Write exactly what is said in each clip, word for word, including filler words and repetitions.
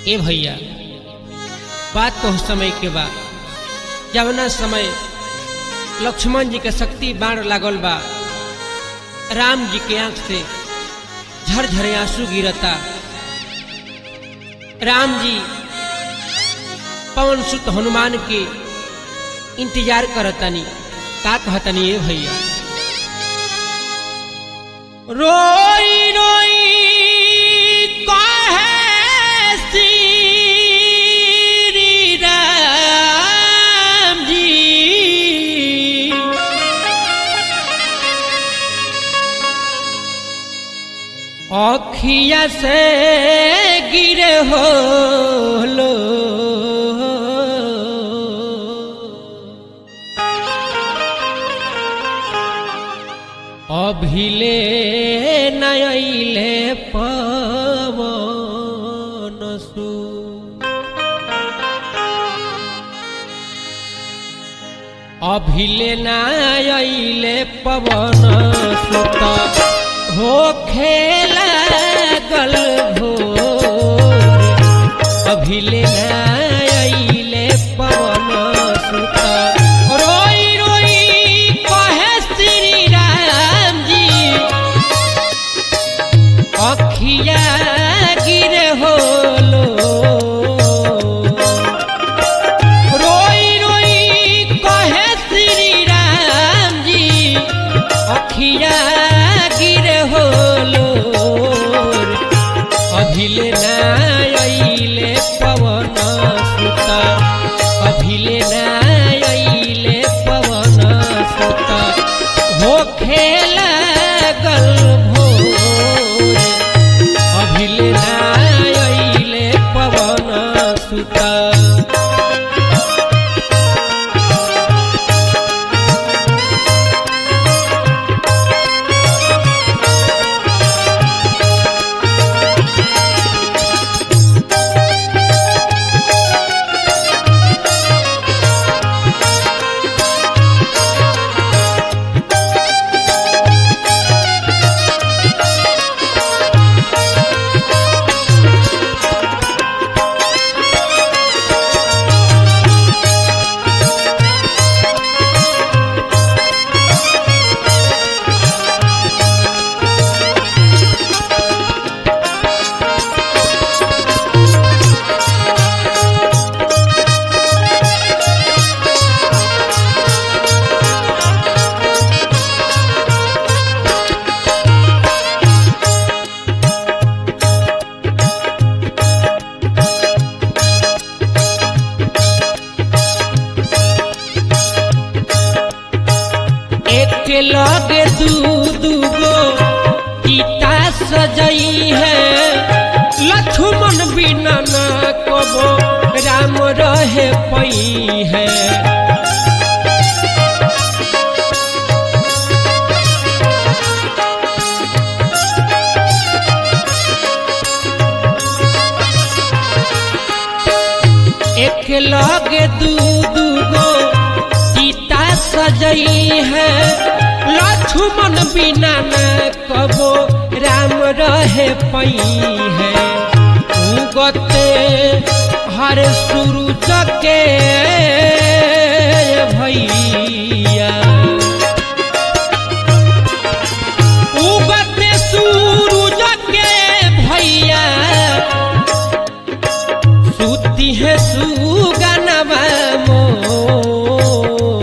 ए भैया बात तो समय के बाद जवना समय लक्ष्मण जी के शक्ति बाण लागल बा, राम जी के आंख से झरझरे आंसू गिरता। राम जी पवन सुत हनुमान के इंतजार करतनी, का कहतनी ए भैया। रोई रोई कहे श्री राम जी, अखिया से गिरे हो लो अभिले नयले पवन सु, अभिले नयले पवन सुत हो खेला गल भोर, अभिले नयले पवन सुत। रोई रोई कहे श्री राम जी, अखिया गिरे हो लो। रोई रोई कहे श्री राम जी, अखिया गिरे हो लो। अभिले नयले पवन सुत, अभिले नयले पवन सुत हो खेला गल भोर, अभिले नयले पवन सुत। के लगे दू दूगो गीता सजई है, लक्ष्मण बिना न कबो राम रहे पई है। एक लगे दू दूगो गीता सजई है, लक्ष्मण बिना न कबो राम रहे पई है। उगते हर सूरज के भैया, उगते सूरज के भैया, सुती है सुगनवा मोर।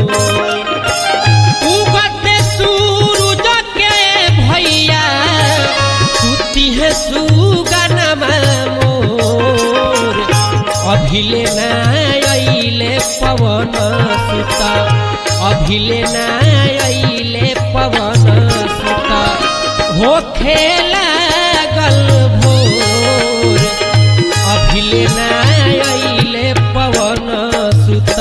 उगते सूरज के भैया, सुती है सुगनवा मोर। अभिले नयले पवन सुत, अभिले नयले पवन सुत हो खेला गल भोर, अभिले नयले पवन सुत।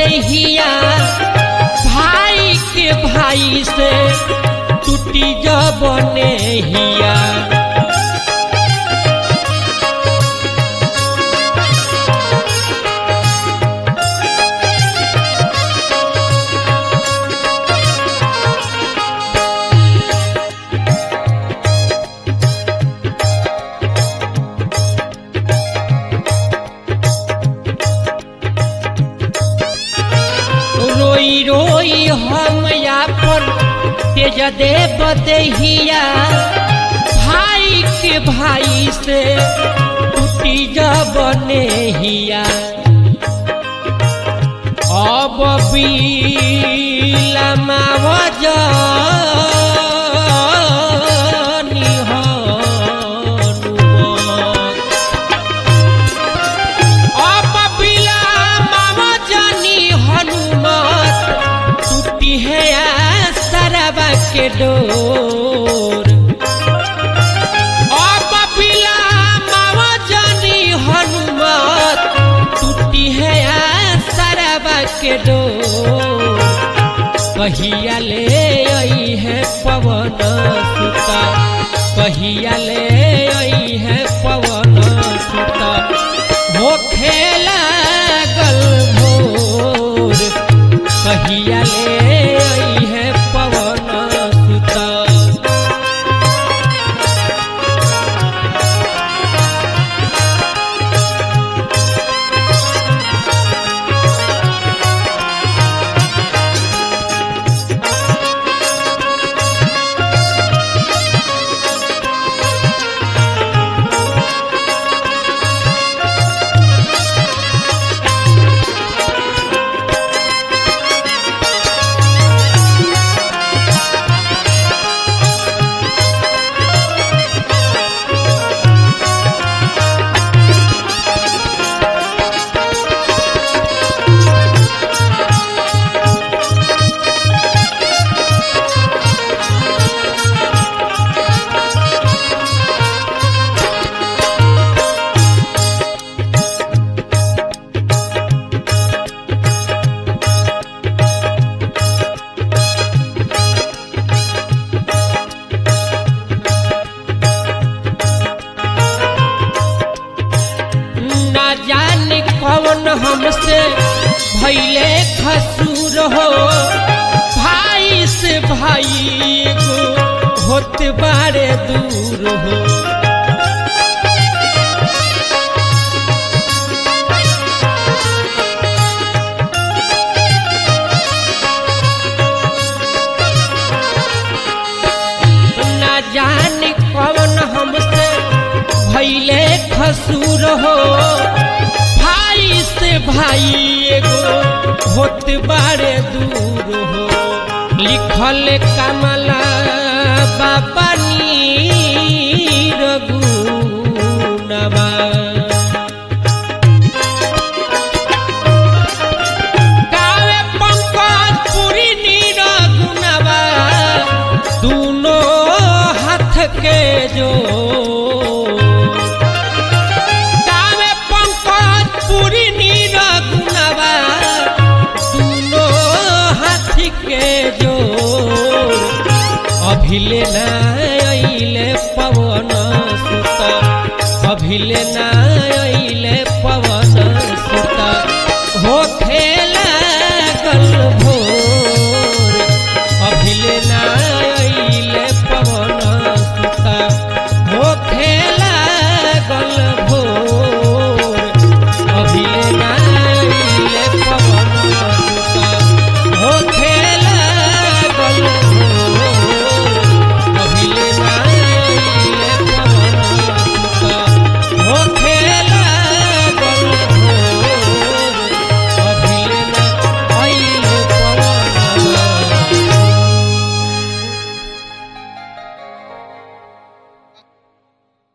देहिया भाई के भाई से टूटी जब नेहिया रोई रोई हम यापन तेज देव देहिया भाई के भाई से टूटी जब नेहिया अब बिलमाव जानी हनुमत अब बिलमाव जानी हनुमत टूटी है सरवा के डोर अब बिलमाव जानी हनुमत टूटी है सरवा के डोर कहिया ले आई है पवन सुता कहिया ले आई है पवन सुता हो खेला गल भोर कहिया ले आई है पवन सुता कौन हमसे भैले खसूर हो भाई से भाई को होत बारे दूर हो ना जाने कौन हमसे भैले खसूर हो से भाई एगो होत बारे दूर हो लिखल कमला बाबा नीर गुनवा गावे पंकज पुरी नीर गुनवा दोनों हाथ के जो के जोर अभिले ना आइले पवन सुता अभिले ना